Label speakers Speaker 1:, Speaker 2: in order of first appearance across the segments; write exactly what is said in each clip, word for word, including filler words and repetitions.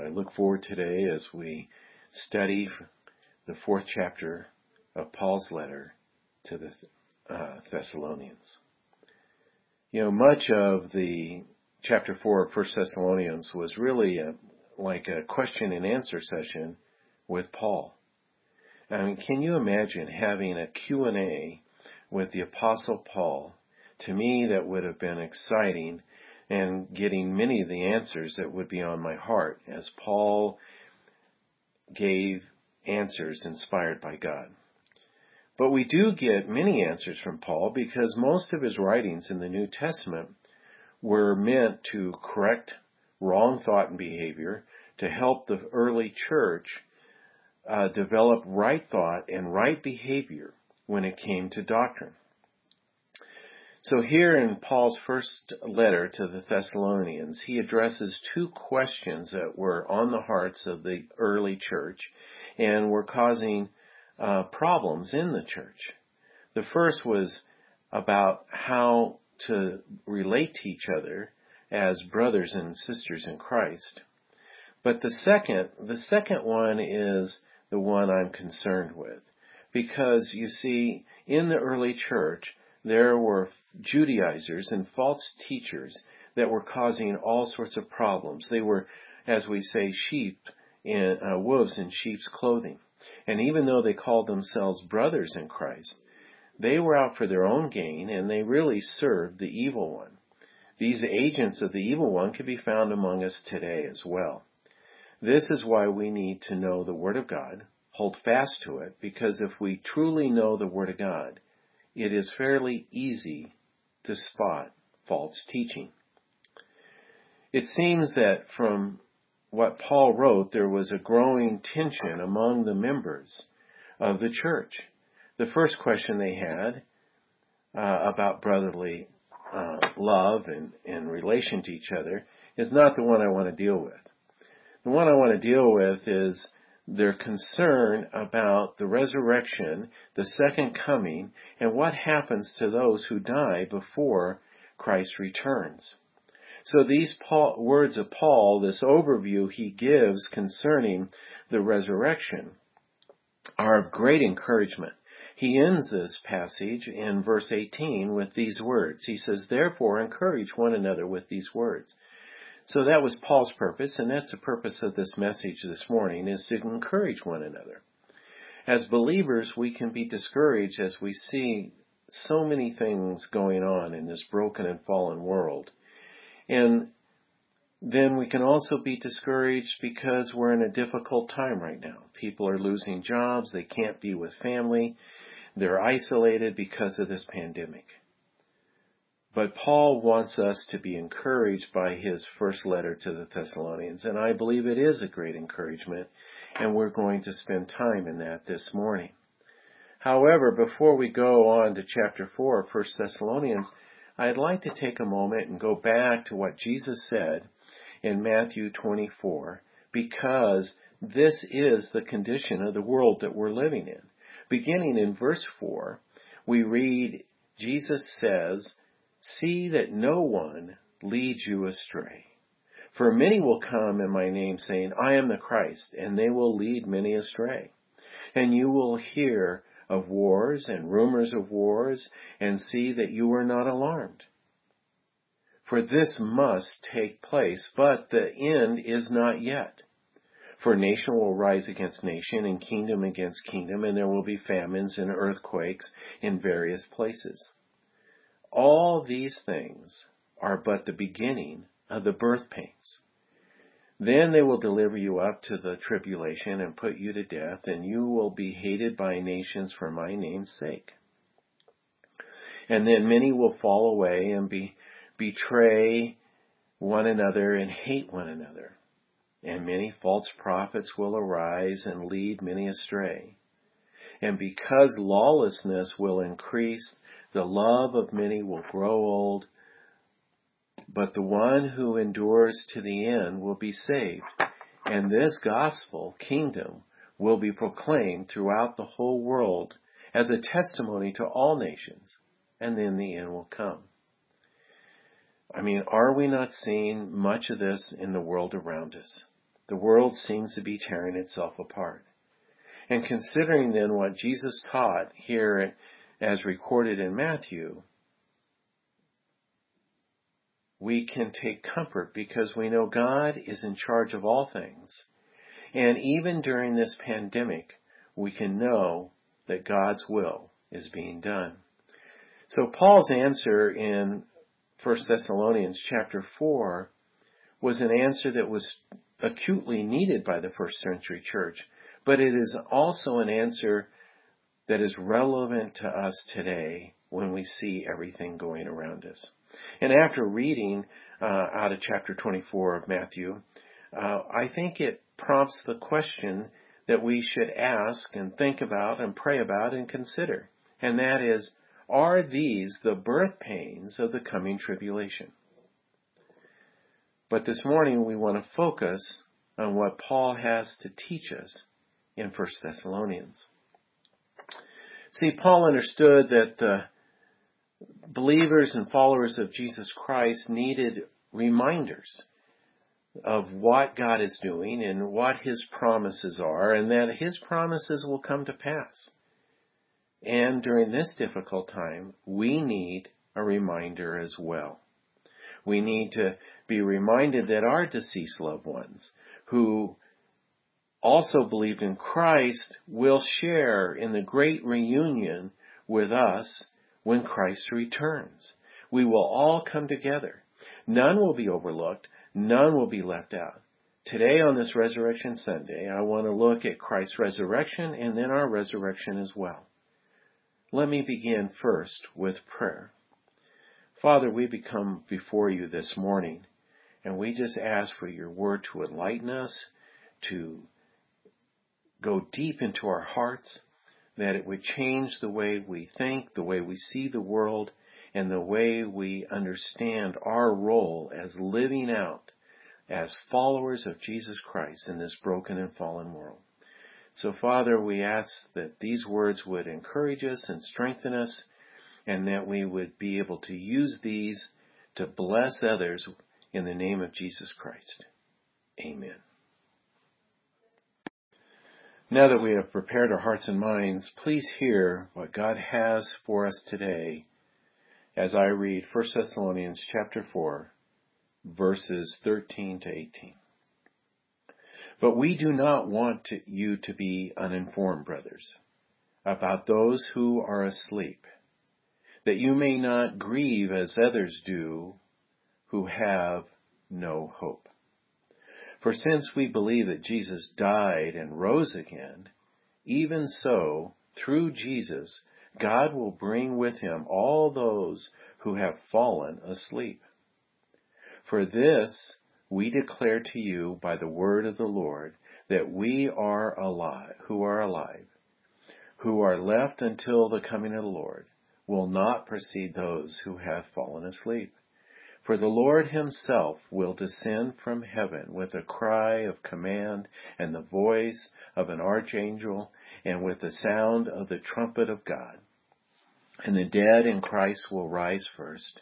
Speaker 1: I look forward today as we study the fourth chapter of Paul's letter to the uh, Thessalonians. You know, much of the chapter four of First Thessalonians was really a, like a question and answer session with Paul. I mean, can you imagine having a Q and A with the Apostle Paul? To me, that would have been exciting, and getting many of the answers that would be on my heart as Paul gave answers inspired by God. But we do get many answers from Paul because most of his writings in the New Testament were meant to correct wrong thought and behavior, to help the early church uh, develop right thought and right behavior when it came to doctrine. So here in Paul's first letter to the Thessalonians, he addresses two questions that were on the hearts of the early church and were causing uh, problems in the church. The first was about how to relate to each other as brothers and sisters in Christ. But the second, the second one is the one I'm concerned with, because you see, in the early church, there were Judaizers and false teachers that were causing all sorts of problems. They were, as we say, sheep in uh, wolves in sheep's clothing. And even though they called themselves brothers in Christ, they were out for their own gain, and they really served the evil one. These agents of the evil one can be found among us today as well. This is why we need to know the Word of God, hold fast to it, because if we truly know the Word of God, it is fairly easy to spot false teaching. It seems that from what Paul wrote, there was a growing tension among the members of the church. The first question they had uh, about brotherly uh, love and, and relation to each other is not the one I want to deal with. The one I want to deal with is their concern about the resurrection, the second coming, and what happens to those who die before Christ returns. So these Paul, words of Paul, this overview he gives concerning the resurrection, are of great encouragement. He ends this passage in verse eighteen with these words. He says, "Therefore encourage one another with these words." So that was Paul's purpose, and that's the purpose of this message this morning, is to encourage one another. As believers, we can be discouraged as we see so many things going on in this broken and fallen world. And then we can also be discouraged because we're in a difficult time right now. People are losing jobs, they can't be with family, they're isolated because of this pandemic. But Paul wants us to be encouraged by his first letter to the Thessalonians, and I believe it is a great encouragement, and we're going to spend time in that this morning. However, before we go on to chapter four of First Thessalonians, I'd like to take a moment and go back to what Jesus said in Matthew twenty-four, because this is the condition of the world that we're living in. Beginning in verse four, we read, Jesus says, "See that no one leads you astray. For many will come in my name, saying, I am the Christ, and they will lead many astray. And you will hear of wars and rumors of wars, and see that you are not alarmed. For this must take place, but the end is not yet. For nation will rise against nation, and kingdom against kingdom, and there will be famines and earthquakes in various places. All these things are but the beginning of the birth pains. Then they will deliver you up to the tribulation and put you to death, and you will be hated by nations for my name's sake. And then many will fall away and be, betray one another and hate one another. And many false prophets will arise and lead many astray. And because lawlessness will increase, the love of many will grow old, but the one who endures to the end will be saved. And this gospel kingdom will be proclaimed throughout the whole world as a testimony to all nations, and then the end will come." I mean, are we not seeing much of this in the world around us? The world seems to be tearing itself apart. And considering then what Jesus taught here as recorded in Matthew, we can take comfort because we know God is in charge of all things. And even during this pandemic, we can know that God's will is being done. So Paul's answer in First Thessalonians chapter four was an answer that was acutely needed by the first century church, but it is also an answer that is relevant to us today when we see everything going around us. And after reading uh, out of chapter twenty-four of Matthew, uh, I think it prompts the question that we should ask and think about and pray about and consider. And that is, are these the birth pains of the coming tribulation? But this morning we want to focus on what Paul has to teach us in First Thessalonians. See, Paul understood that the believers and followers of Jesus Christ needed reminders of what God is doing and what His promises are, and that His promises will come to pass. And during this difficult time, we need a reminder as well. We need to be reminded that our deceased loved ones who also believed in Christ will share in the great reunion with us when Christ returns. We will all come together. None will be overlooked. None will be left out. Today on this Resurrection Sunday, I want to look at Christ's resurrection and then our resurrection as well. Let me begin first with prayer. Father, we become before you this morning, and we just ask for your word to enlighten us, to go deep into our hearts, that it would change the way we think, the way we see the world, and the way we understand our role as living out as followers of Jesus Christ in this broken and fallen world. So, Father, we ask that these words would encourage us and strengthen us, and that we would be able to use these to bless others in the name of Jesus Christ. Amen. Now that we have prepared our hearts and minds, please hear what God has for us today as I read First Thessalonians chapter four, verses thirteen to eighteen. But we do not want to, you to be uninformed, brothers, about those who are asleep, that you may not grieve as others do who have no hope. For since we believe that Jesus died and rose again, even so, through Jesus, God will bring with him all those who have fallen asleep. For this we declare to you by the word of the Lord, that we are alive, who are alive, who are left until the coming of the Lord, will not precede those who have fallen asleep. For the Lord himself will descend from heaven with a cry of command and the voice of an archangel and with the sound of the trumpet of God. And the dead in Christ will rise first.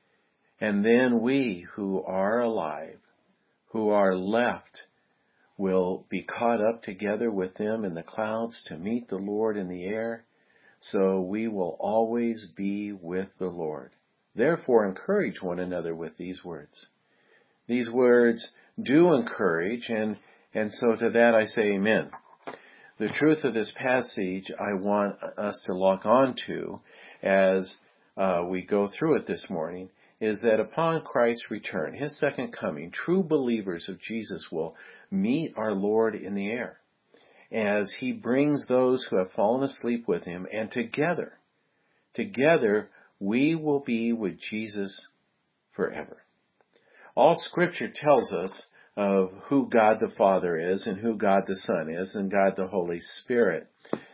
Speaker 1: And then we who are alive, who are left, will be caught up together with them in the clouds to meet the Lord in the air. So we will always be with the Lord. Therefore, encourage one another with these words. These words do encourage, and, and so to that I say amen. The truth of this passage I want us to lock on to as uh, we go through it this morning is that upon Christ's return, his second coming, true believers of Jesus will meet our Lord in the air as he brings those who have fallen asleep with him, and together, together, we will be with Jesus forever. All Scripture tells us of who God the Father is and who God the Son is and God the Holy Spirit.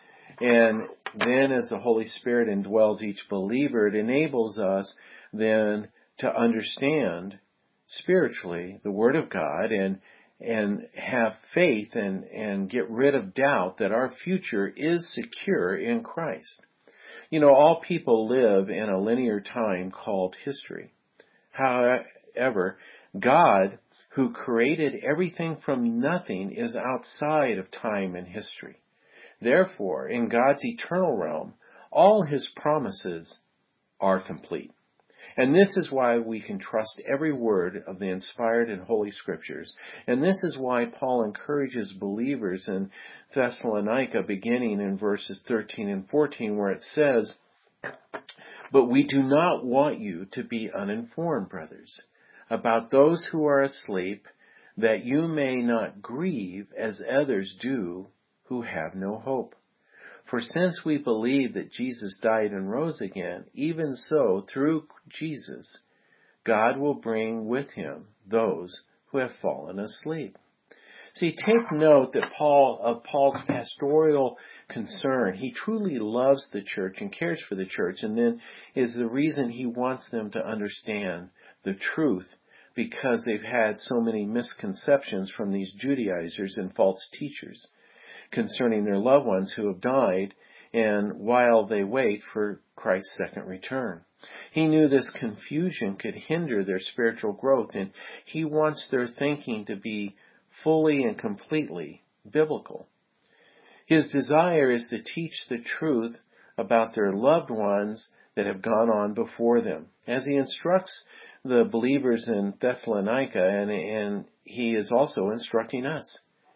Speaker 1: And then as the Holy Spirit indwells each believer, it enables us then to understand spiritually the Word of God and and have faith and, and get rid of doubt that our future is secure in Christ. You know, all people live in a linear time called history. However, God who created everything from nothing, is outside of time and history. Therefore, in God's eternal realm, all his promises are complete. And this is why we can trust every word of the inspired and holy scriptures. And this is why Paul encourages believers in Thessalonica, beginning in verses thirteen and fourteen, where it says, "But we do not want you to be uninformed, brothers, about those who are asleep, that you may not grieve as others do who have no hope. For since we believe that Jesus died and rose again, even so, through Jesus, God will bring with him those who have fallen asleep." See, take note that Paul, of Paul's pastoral concern. He truly loves the church and cares for the church, and then is the reason he wants them to understand the truth, because they've had so many misconceptions from these Judaizers and false teachers concerning their loved ones who have died, and while they wait for Christ's second return. He knew this confusion could hinder their spiritual growth, and he wants their thinking to be fully and completely biblical. His desire is to teach the truth about their loved ones that have gone on before them, as he instructs the believers in Thessalonica, and, and he is also instructing us.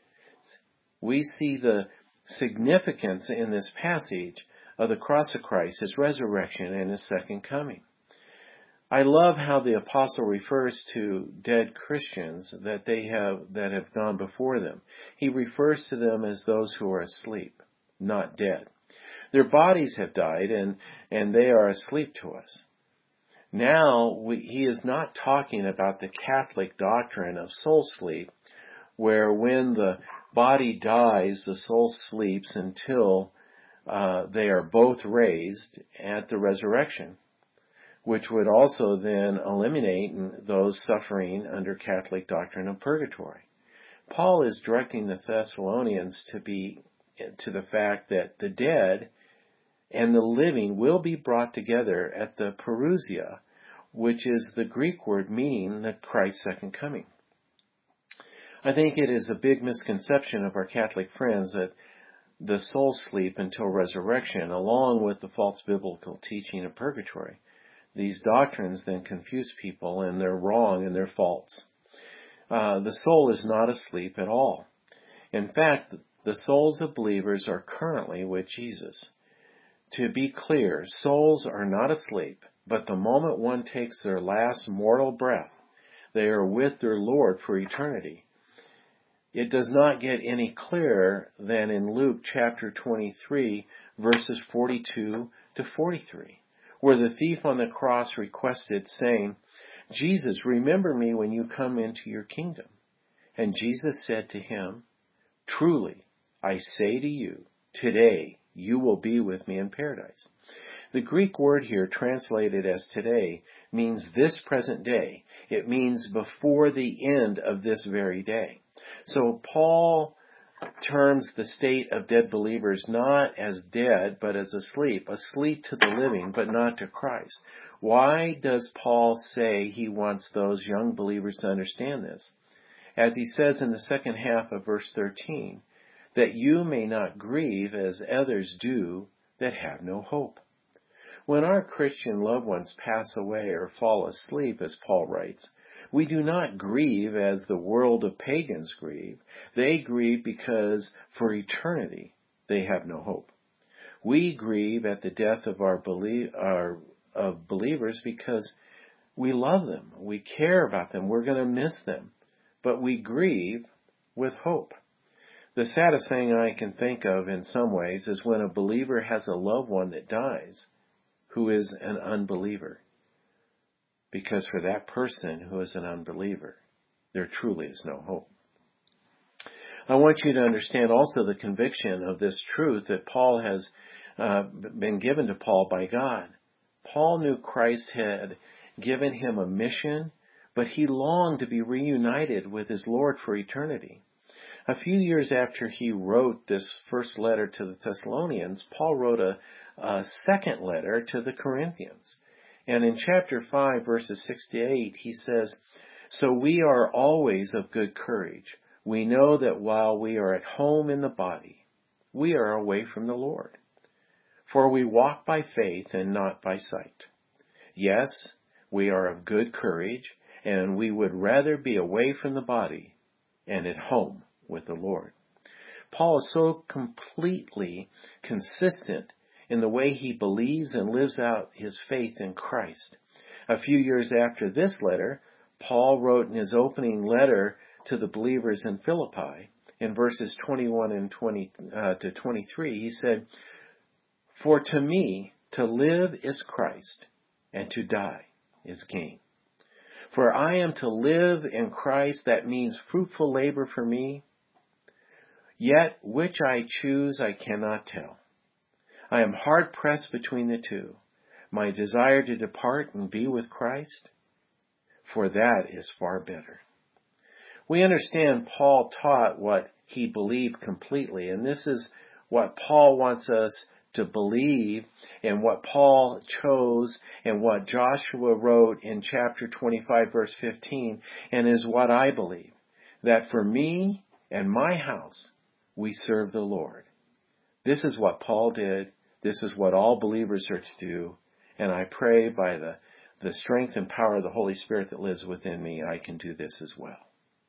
Speaker 1: We see the significance in this passage of the cross of Christ, his resurrection, and his second coming. I love how the apostle refers to dead Christians that they have that have gone before them. He refers to them as those who are asleep, not dead. Their bodies have died, and, and they are asleep to us. Now, we, he is not talking about the Catholic doctrine of soul sleep, where when the body dies, the soul sleeps until uh, they are both raised at the resurrection, which would also then eliminate those suffering under Catholic doctrine of purgatory. Paul is directing the Thessalonians to be to the fact that the dead and the living will be brought together at the parousia, which is the Greek word meaning the Christ's second coming. I think it is a big misconception of our Catholic friends that the soul sleep until resurrection, along with the false biblical teaching of purgatory. These doctrines then confuse people, and they're wrong and they're false. Uh, the soul is not asleep at all. In fact, the souls of believers are currently with Jesus. To be clear, souls are not asleep, but the moment one takes their last mortal breath, they are with their Lord for eternity. It does not get any clearer than in Luke chapter twenty-three, verses forty-two to forty-three, where the thief on the cross requested, saying, "Jesus, remember me when you come into your kingdom." And Jesus said to him, "Truly, I say to you, today you will be with me in paradise." The Greek word here, translated as today, means this present day. It means before the end of this very day. So Paul terms the state of dead believers not as dead, but as asleep, asleep to the living, but not to Christ. Why does Paul say he wants those young believers to understand this? As he says in the second half of verse thirteen, that you may not grieve as others do that have no hope. When our Christian loved ones pass away or fall asleep, as Paul writes, we do not grieve as the world of pagans grieve. They grieve because for eternity they have no hope. We grieve at the death of our, belie- our of believers because we love them. We care about them. We're going to miss them. But we grieve with hope. The saddest thing I can think of in some ways is when a believer has a loved one that dies who is an unbeliever. Because for that person who is an unbeliever, there truly is no hope. I want you to understand also the conviction of this truth that Paul has uh, been given to Paul by God. Paul knew Christ had given him a mission, but he longed to be reunited with his Lord for eternity. A few years after he wrote this first letter to the Thessalonians, Paul wrote a, a second letter to the Corinthians. And in chapter five, verses six to eight, he says, So we are always of good courage. We know that while we are at home in the body, we are away from the Lord. For we walk by faith and not by sight. Yes, we are of good courage, and we would rather be away from the body and at home with the Lord. Paul is so completely consistent in the way he believes and lives out his faith in Christ. A few years after this letter, Paul wrote in his opening letter to the believers in Philippi, in verses twenty-one and twenty uh, to twenty-three, he said, "For to me to live is Christ, and to die is gain. For I am to live in Christ, that means fruitful labor for me. Yet which I choose I cannot tell. I am hard pressed between the two, my desire to depart and be with Christ, for that is far better." We understand Paul taught what he believed completely, and this is what Paul wants us to believe, and what Paul chose, and what Joshua wrote in chapter twenty-five, verse fifteen, and is what I believe, that for me and my house, we serve the Lord. This is what Paul did. This is what all believers are to do. And I pray by the, the strength and power of the Holy Spirit that lives within me, I can do this as well.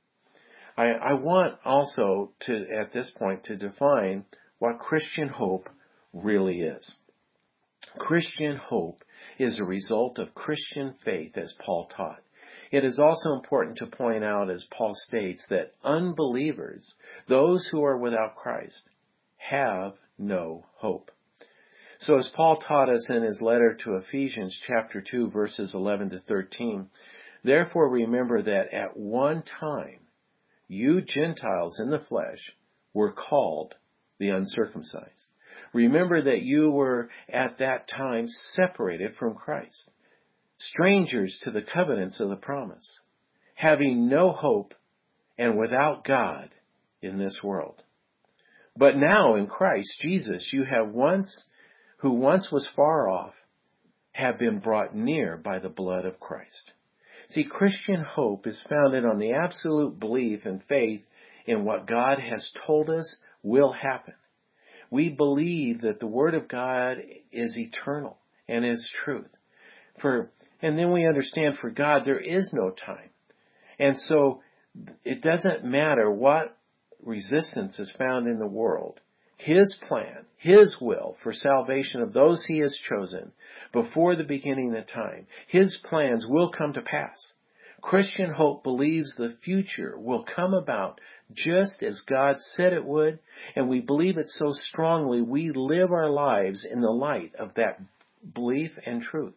Speaker 1: I, I want also to, at this point, to define what Christian hope really is. Christian hope is a result of Christian faith, as Paul taught. It is also important to point out, as Paul states, that unbelievers, those who are without Christ, have no hope. So as Paul taught us in his letter to Ephesians chapter two, verses eleven to thirteen, "Therefore remember that at one time you Gentiles in the flesh were called the uncircumcised. Remember that you were at that time separated from Christ, strangers to the covenants of the promise, having no hope and without God in this world. But now in Christ Jesus you have once, who once was far off, have been brought near by the blood of Christ." See, Christian hope is founded on the absolute belief and faith in what God has told us will happen. We believe that the Word of God is eternal and is truth. For, and then we understand for God there is no time. And so it doesn't matter what resistance is found in the world. His plan, His will for salvation of those He has chosen before the beginning of time, His plans will come to pass. Christian hope believes the future will come about just as God said it would, and we believe it so strongly we live our lives in the light of that belief and truth.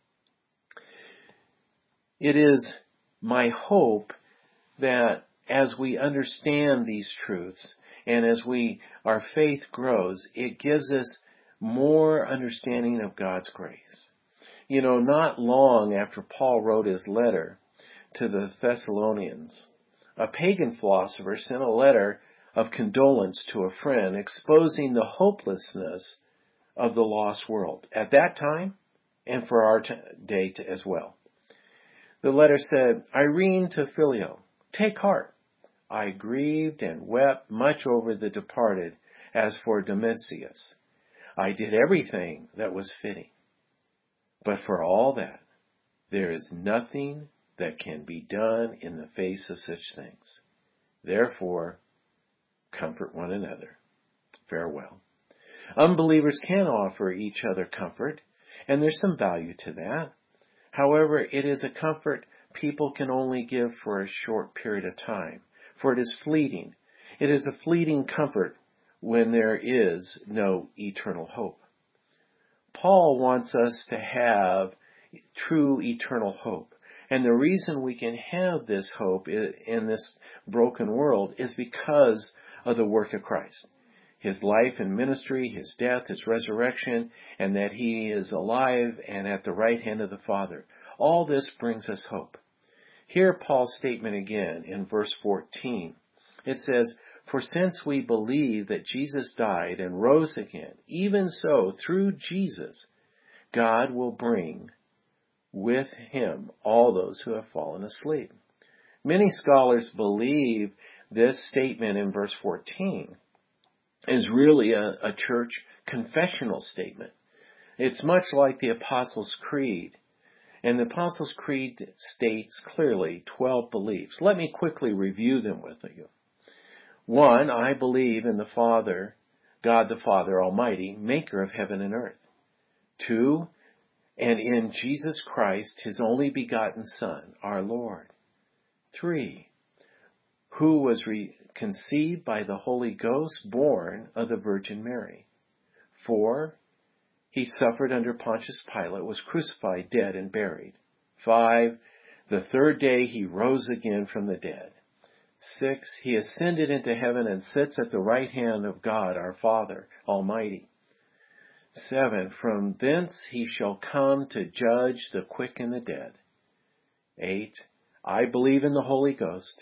Speaker 1: It is my hope that as we understand these truths, and as we, our faith grows, it gives us more understanding of God's grace. You know, not long after Paul wrote his letter to the Thessalonians, a pagan philosopher sent a letter of condolence to a friend exposing the hopelessness of the lost world at that time and for our t- day to, as well. The letter said, "Irene to Phileo, take heart. I grieved and wept much over the departed. As for Domitius, I did everything that was fitting. But for all that, there is nothing that can be done in the face of such things. Therefore, comfort one another. Farewell." Unbelievers can offer each other comfort, and there's some value to that. However, it is a comfort people can only give for a short period of time, for it is fleeting. It is a fleeting comfort when there is no eternal hope. Paul wants us to have true eternal hope. And the reason we can have this hope in this broken world is because of the work of Christ. His life and ministry, His death, His resurrection, and that He is alive and at the right hand of the Father. All this brings us hope. Hear Paul's statement again in verse fourteen. It says, "For since we believe that Jesus died and rose again, even so, through Jesus, God will bring with Him all those who have fallen asleep. Many scholars believe this statement in verse fourteen is really a, a church confessional statement. It's much like the Apostles' Creed. And the Apostles' Creed states clearly twelve beliefs. Let me quickly review them with you. One, I believe in the Father, God the Father Almighty, maker of heaven and earth. Two, and in Jesus Christ, his only begotten Son, our Lord. Three, who was re- conceived by the Holy Ghost, born of the Virgin Mary. Four, he suffered under Pontius Pilate, was crucified, dead, and buried. Five, the third day he rose again from the dead. Six, he ascended into heaven and sits at the right hand of God our Father Almighty. Seven, from thence he shall come to judge the quick and the dead. Eight, I believe in the Holy Ghost.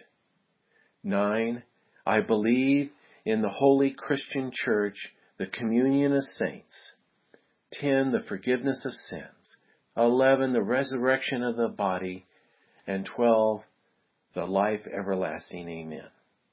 Speaker 1: Nine, I believe in the holy Christian church, the communion of saints. Ten, the forgiveness of sins. Eleven, the resurrection of the body. And twelve, the life everlasting. Amen.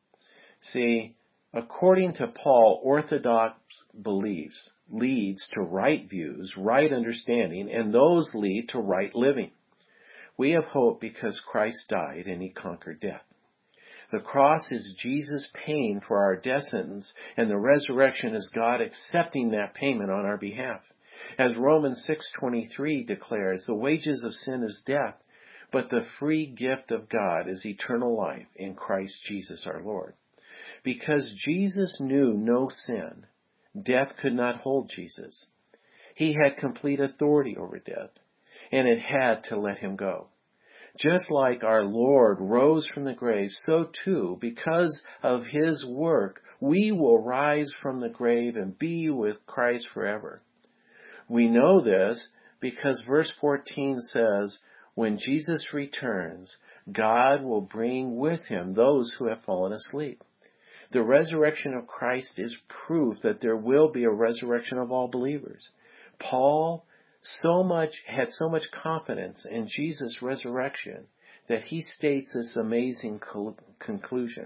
Speaker 1: See, according to Paul, orthodox beliefs leads to right views, right understanding, and those lead to right living. We have hope because Christ died and he conquered death. The cross is Jesus paying for our death sentence, and the resurrection is God accepting that payment on our behalf. As Romans six twenty-three declares, the wages of sin is death, but the free gift of God is eternal life in Christ Jesus our Lord. Because Jesus knew no sin, death could not hold Jesus. He had complete authority over death, and it had to let him go. Just like our Lord rose from the grave, so too, because of his work, we will rise from the grave and be with Christ forever. We know this because verse fourteen says, when Jesus returns, God will bring with him those who have fallen asleep. The resurrection of Christ is proof that there will be a resurrection of all believers. Paul so much had so much confidence in Jesus' resurrection that he states this amazing co- conclusion.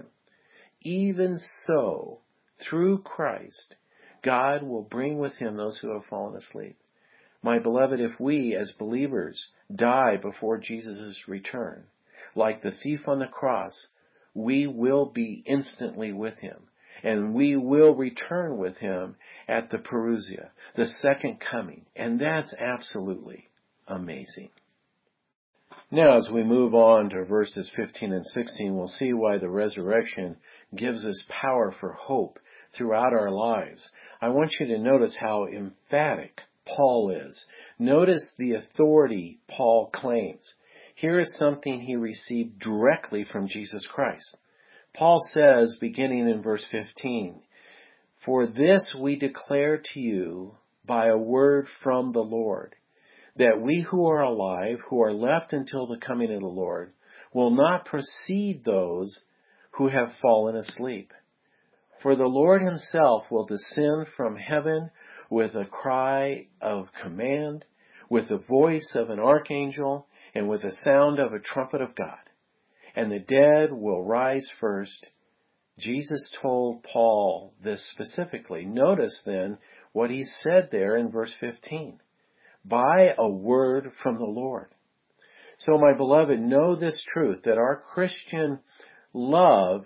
Speaker 1: Even so, through Christ, God will bring with him those who have fallen asleep. My beloved, if we as believers die before Jesus' return, like the thief on the cross, we will be instantly with him. And we will return with him at the Parousia, the second coming. And that's absolutely amazing. Now, as we move on to verses fifteen and sixteen, we'll see why the resurrection gives us power for hope throughout our lives. I want you to notice how emphatic Paul is. Notice the authority Paul claims. Here is something he received directly from Jesus Christ. Paul says, beginning in verse fifteen, for this we declare to you by a word from the Lord, that we who are alive, who are left until the coming of the Lord, will not precede those who have fallen asleep. For the Lord himself will descend from heaven with a cry of command, with the voice of an archangel, and with the sound of a trumpet of God. And the dead will rise first. Jesus told Paul this specifically. Notice then what he said there in verse fifteen. By a word from the Lord. So my beloved, know this truth, that our Christian love,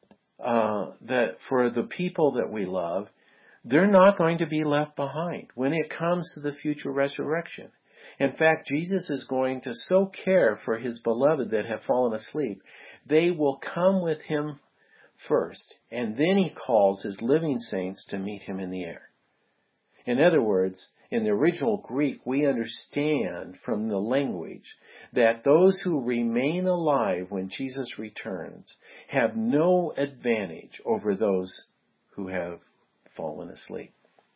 Speaker 1: uh, that for the people that we love, they're not going to be left behind when it comes to the future resurrection. In fact, Jesus is going to so care for his beloved that have fallen asleep, they will come with him first, and then he calls his living saints to meet him in the air. In other words, in the original Greek, we understand from the language that those who remain alive when Jesus returns have no advantage over those who have fallen asleep.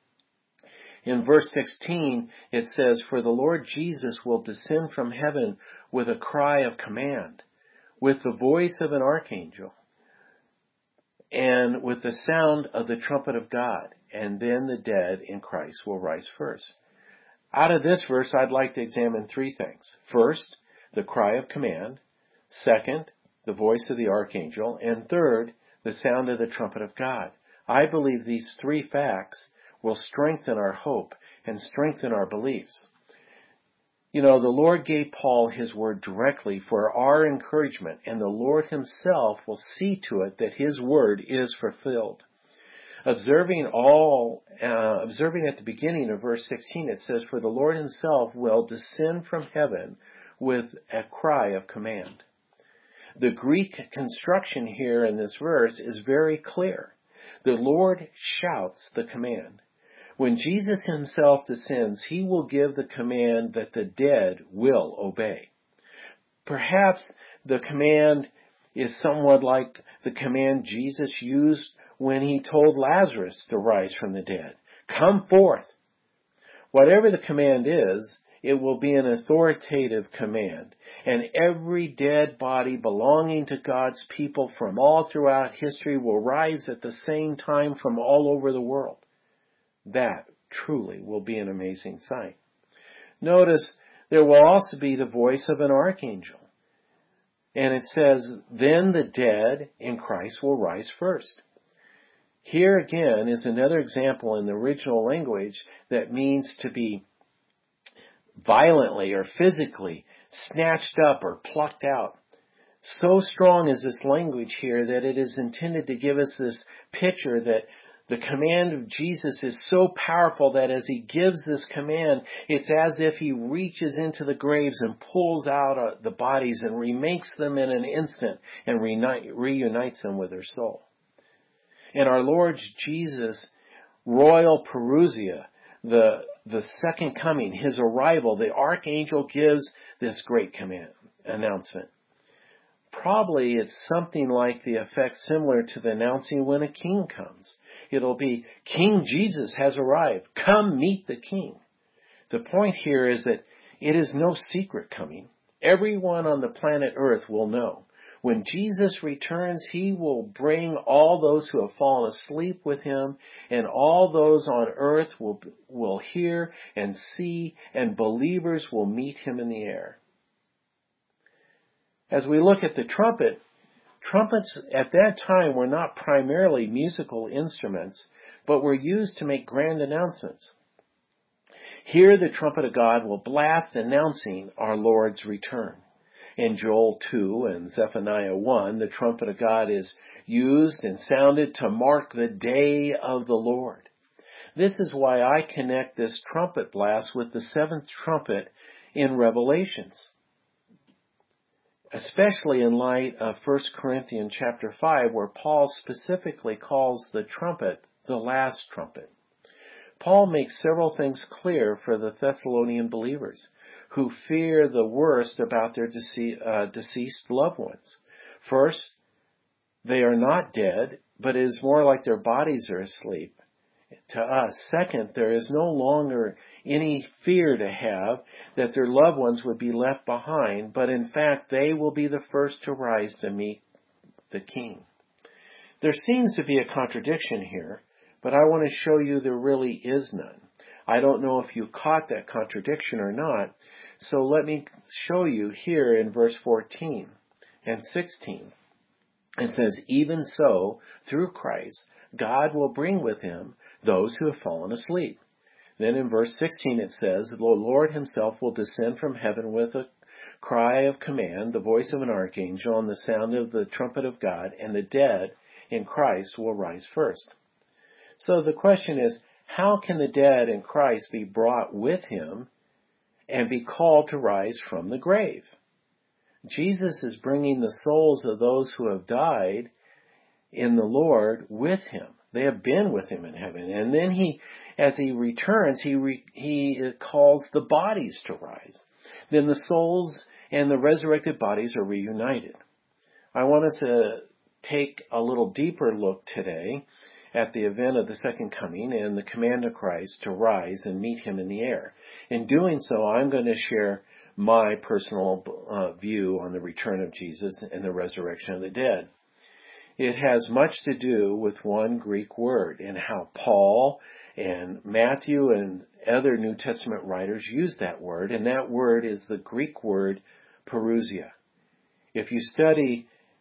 Speaker 1: In verse sixteen, it says, for the Lord Jesus will descend from heaven with a cry of command, with the voice of an archangel, and with the sound of the trumpet of God, and then the dead in Christ will rise first. Out of this verse, I'd like to examine three things. First, the cry of command. Second, the voice of the archangel, and third, the sound of the trumpet of God. I believe these three facts will strengthen our hope and strengthen our beliefs. You know, the Lord gave Paul his word directly for our encouragement, and the Lord himself will see to it that his word is fulfilled. Observing all, uh, observing at the beginning of verse sixteen, it says, "For the Lord himself will descend from heaven with a cry of command." The Greek construction here in this verse is very clear. The Lord shouts the command. When Jesus himself descends, he will give the command that the dead will obey. Perhaps the command is somewhat like the command Jesus used when he told Lazarus to rise from the dead. Come forth. Whatever the command is, it will be an authoritative command, and every dead body belonging to God's people from all throughout history will rise at the same time from all over the world. That truly will be an amazing sight. Notice there will also be the voice of an archangel. And it says, then the dead in Christ will rise first. Here again is another example in the original language that means to be violently or physically snatched up or plucked out. So strong is this language here that it is intended to give us this picture that the command of Jesus is so powerful that as he gives this command, it's as if he reaches into the graves and pulls out uh, the bodies and remakes them in an instant and reunite, reunites them with their soul. And our Lord Jesus' royal parousia, the, the second coming, his arrival, the archangel gives this great command, announcement. Probably it's something like the effect similar to the announcing when a king comes. It'll be, King Jesus has arrived. Come meet the king. The point here is that it is no secret coming. Everyone on the planet Earth will know. When Jesus returns, he will bring all those who have fallen asleep with him, and all those on earth will, will hear and see, and believers will meet him in the air. As we look at the trumpet, trumpets at that time were not primarily musical instruments, but were used to make grand announcements. Here the trumpet of God will blast announcing our Lord's return. In Joel two and Zephaniah one, the trumpet of God is used and sounded to mark the day of the Lord. This is why I connect this trumpet blast with the seventh trumpet in Revelations, especially in light of First Corinthians chapter five, where Paul specifically calls the trumpet the last trumpet. Paul makes several things clear for the Thessalonian believers who fear the worst about their dece- uh, deceased loved ones. First, they are not dead, but it is more like their bodies are asleep. To us. Second, there is no longer any fear to have that their loved ones would be left behind, but in fact they will be the first to rise to meet the King. There seems to be a contradiction here, but I want to show you there really is none. I don't know if you caught that contradiction or not, so let me show you here in verse fourteen and sixteen. It says, even so, through Christ, God will bring with him those who have fallen asleep. Then in verse sixteen it says, the Lord himself will descend from heaven with a cry of command, the voice of an archangel, and the sound of the trumpet of God, and the dead in Christ will rise first. So the question is, how can the dead in Christ be brought with him and be called to rise from the grave? Jesus is bringing the souls of those who have died in the Lord with him. They have been with him in heaven. And then he, as he returns, he, re, he calls the bodies to rise. Then the souls and the resurrected bodies are reunited. I want us to take a little deeper look today at the event of the second coming and the command of Christ to rise and meet him in the air. In doing so, I'm going to share my personal uh, view on the return of Jesus and the resurrection of the dead. It has much to do with one Greek word and how Paul and Matthew and other New Testament writers use that word, and that word is the Greek word parousia. If you study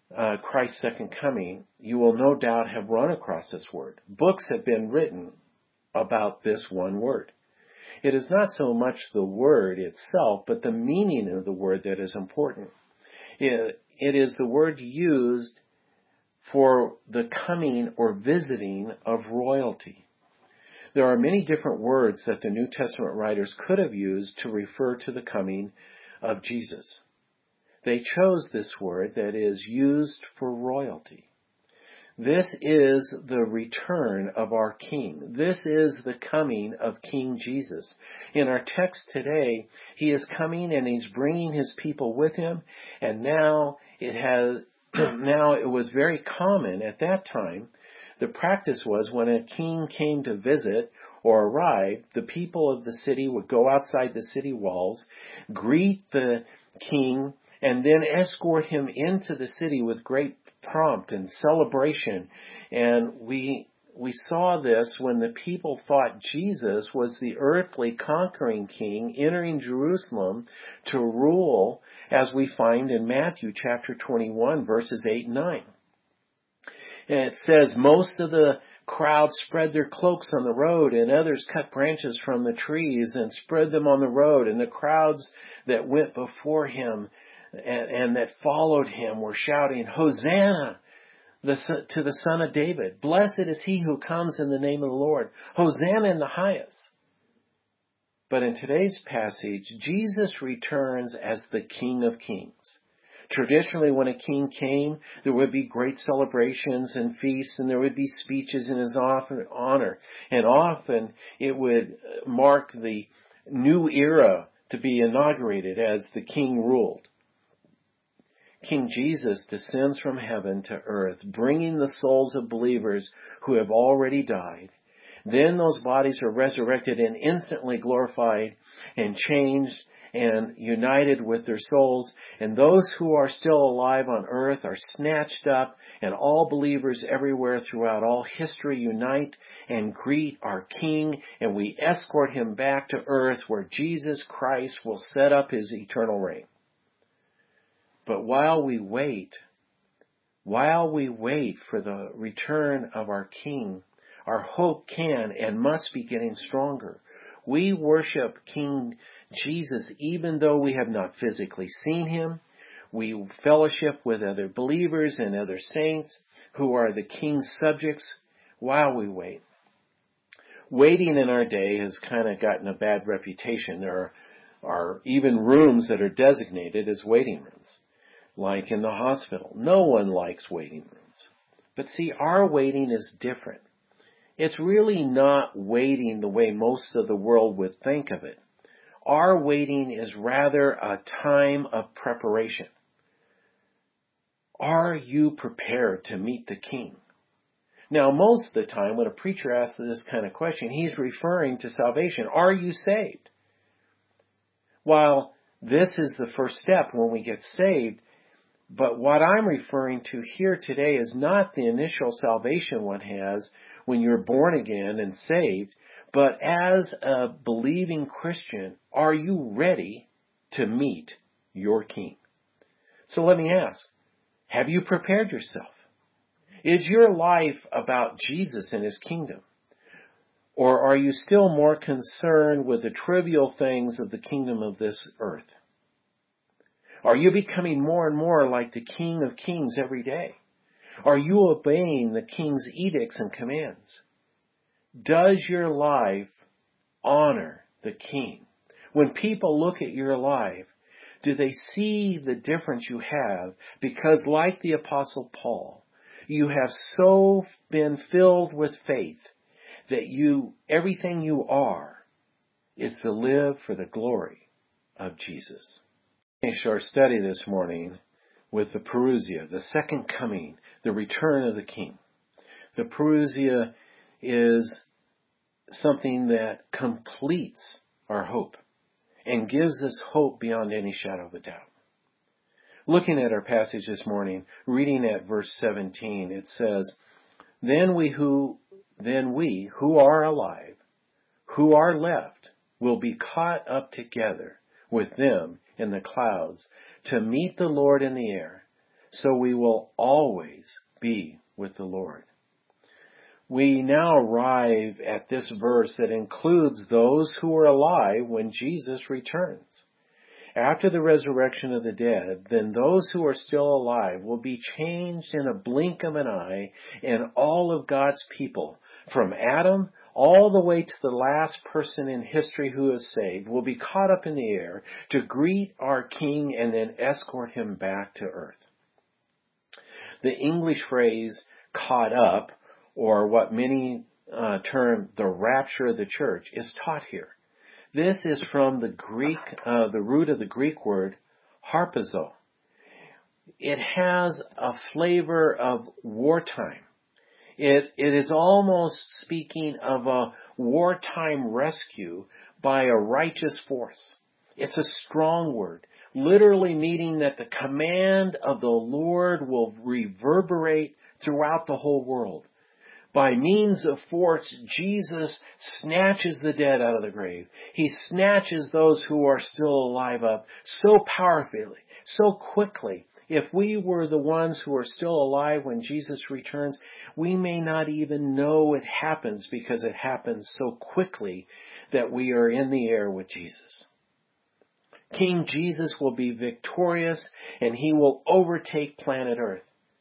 Speaker 1: uh, Christ's second coming, you will no doubt have run across this word. Books have been written about this one word. It is not so much the word itself, but the meaning of the word that is important. It, it is the word used for the coming or visiting of royalty. There are many different words that the New Testament writers could have used to refer to the coming of Jesus. They chose this word that is used for royalty. This is the return of our King. This is the coming of King Jesus. In our text today, he is coming and he's bringing his people with him. And now it has, now it was very common at that time. The practice was when a king came to visit or arrived, the people of the city would go outside the city walls, greet the king, and then escort him into the city with great prompt and celebration. And we we saw this when the people thought Jesus was the earthly conquering king entering Jerusalem to rule, as we find in Matthew chapter twenty-one, verses eight and nine. And it says, most of the crowd spread their cloaks on the road, and others cut branches from the trees and spread them on the road. And the crowds that went before him and, and that followed him were shouting, Hosanna the, to the Son of David. Blessed is he who comes in the name of the Lord. Hosanna in the highest. But in today's passage, Jesus returns as the King of Kings. Traditionally, when a king came, there would be great celebrations and feasts, and there would be speeches in his honor. And often it would mark the new era to be inaugurated as the king ruled. King Jesus descends from heaven to earth, bringing the souls of believers who have already died. Then those bodies are resurrected and instantly glorified and changed and united with their souls, and those who are still alive on earth are snatched up, and all believers everywhere throughout all history unite and greet our King, and we escort him back to earth where Jesus Christ will set up his eternal reign. But while we wait, while we wait for the return of our King, our hope can and must be getting stronger. We worship King Jesus even though we have not physically seen him. We fellowship with other believers and other saints who are the King's subjects while we wait. Waiting in our day has kind of gotten a bad reputation. There are, are even rooms that are designated as waiting rooms, like in the hospital. No one likes waiting rooms. But see, our waiting is different. It's really not waiting the way most of the world would think of it. Our waiting is rather a time of preparation. Are you prepared to meet the King? Now, most of the time when a preacher asks this kind of question, he's referring to salvation. Are you saved? While this is the first step when we get saved, but what I'm referring to here today is not the initial salvation one has when you're born again and saved, but as a believing Christian, are you ready to meet your King? So let me ask, have you prepared yourself? Is your life about Jesus and his kingdom? Or are you still more concerned with the trivial things of the kingdom of this earth? Are you becoming more and more like the King of Kings every day? Are you obeying the King's edicts and commands? Does your life honor the King? When people look at your life, do they see the difference you have? Because like the Apostle Paul, you have so been filled with faith that you, everything you are is to live for the glory of Jesus. Finish our study this morning with the Parousia, the second coming, the return of the King. The Parousia is something that completes our hope and gives us hope beyond any shadow of a doubt. Looking at our passage this morning, reading at verse seventeen, it says, Then we who, then we who are alive, who are left, will be caught up together with them in the clouds to meet the Lord in the air. so we will always be with the Lord. We now arrive at this verse that includes those who were alive when Jesus returns. After the resurrection of the dead, then those who are still alive will be changed in a blink of an eye, and all of God's people, from Adam all the way to the last person in history who is saved, will be caught up in the air to greet our King and then escort him back to earth. The English phrase caught up, or what many uh, term the rapture of the church, is taught here. This is from the Greek, uh, the root of the Greek word harpazo. It has a flavor of wartime. It, it is almost speaking of a wartime rescue by a righteous force. It's a strong word, literally meaning that the command of the Lord will reverberate throughout the whole world. By means of force, Jesus snatches the dead out of the grave. He snatches those who are still alive up so powerfully, so quickly. If we were the ones who are still alive when Jesus returns, we may not even know it happens because it happens so quickly that we are in the air with Jesus. King Jesus will be victorious and he will overtake planet Earth.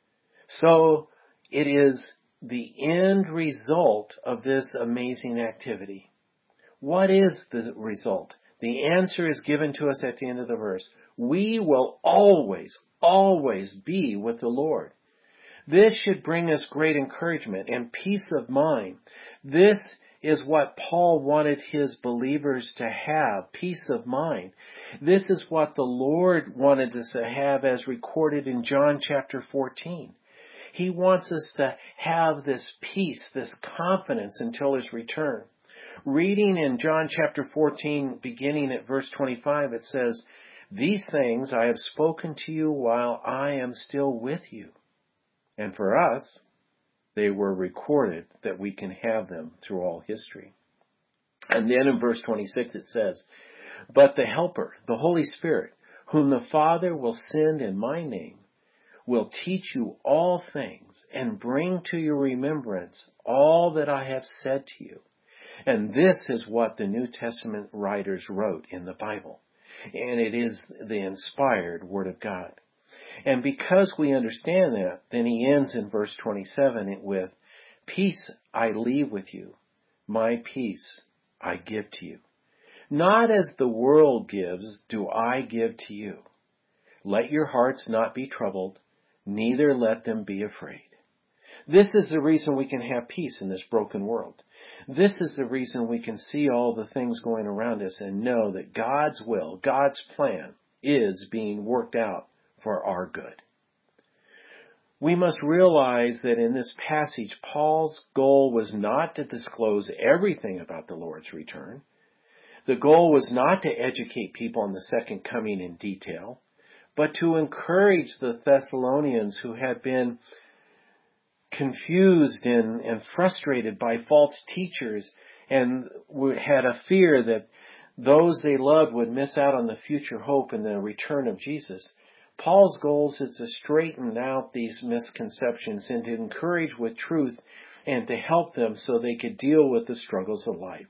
Speaker 1: So it is the end result of this amazing activity. What is the result? The answer is given to us at the end of the verse. We will always, always be with the Lord. This should bring us great encouragement and peace of mind. This is what Paul wanted his believers to have, peace of mind. This is what the Lord wanted us to have as recorded in John chapter fourteen. He wants us to have this peace, this confidence until his return. Reading in John chapter fourteen, beginning at verse twenty-five, it says, "These things I have spoken to you while I am still with you." And for us, they were recorded that we can have them through all history. And then in verse twenty-six it says, "But the Helper, the Holy Spirit, whom the Father will send in my name, will teach you all things and bring to your remembrance all that I have said to you." And this is what the New Testament writers wrote in the Bible. And it is the inspired Word of God. And because we understand that, then he ends in verse twenty-seven with, "Peace I leave with you, my peace I give to you. Not as the world gives do I give to you. Let your hearts not be troubled, neither let them be afraid." This is the reason we can have peace in this broken world. This is the reason we can see all the things going around us and know that God's will, God's plan, is being worked out for our good. We must realize that in this passage, Paul's goal was not to disclose everything about the Lord's return. The goal was not to educate people on the second coming in detail, but to encourage the Thessalonians who had been confused and, and frustrated by false teachers and had a fear that those they loved would miss out on the future hope and the return of Jesus. Paul's goal is to straighten out these misconceptions and to encourage with truth and to help them so they could deal with the struggles of life.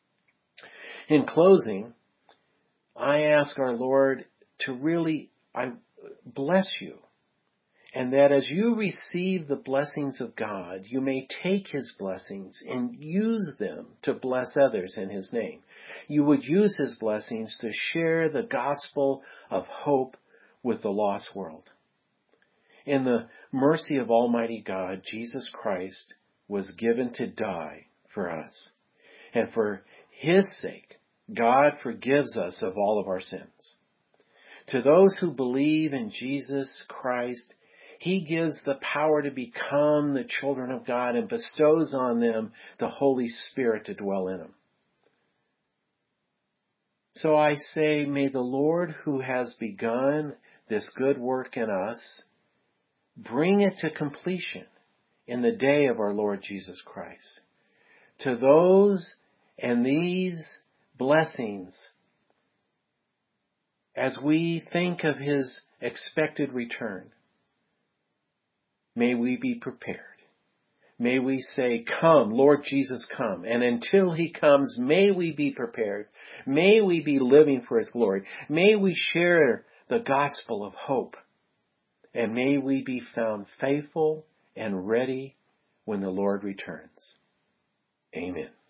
Speaker 1: In closing, I ask our Lord to really I bless you, and that as you receive the blessings of God, you may take his blessings and use them to bless others in his name. You would use his blessings to share the gospel of hope with the lost world. In the mercy of Almighty God, Jesus Christ was given to die for us. And for his sake, God forgives us of all of our sins. To those who believe in Jesus Christ, he gives the power to become the children of God and bestows on them the Holy Spirit to dwell in them. So I say, may the Lord who has begun this good work in us bring it to completion in the day of our Lord Jesus Christ. To those and these blessings, as we think of his expected return, May we be prepared. May we say, come, Lord Jesus, come. And until he comes, may we be prepared. May we be living for his glory. May we share the gospel of hope. And may we be found faithful and ready when the Lord returns. Amen.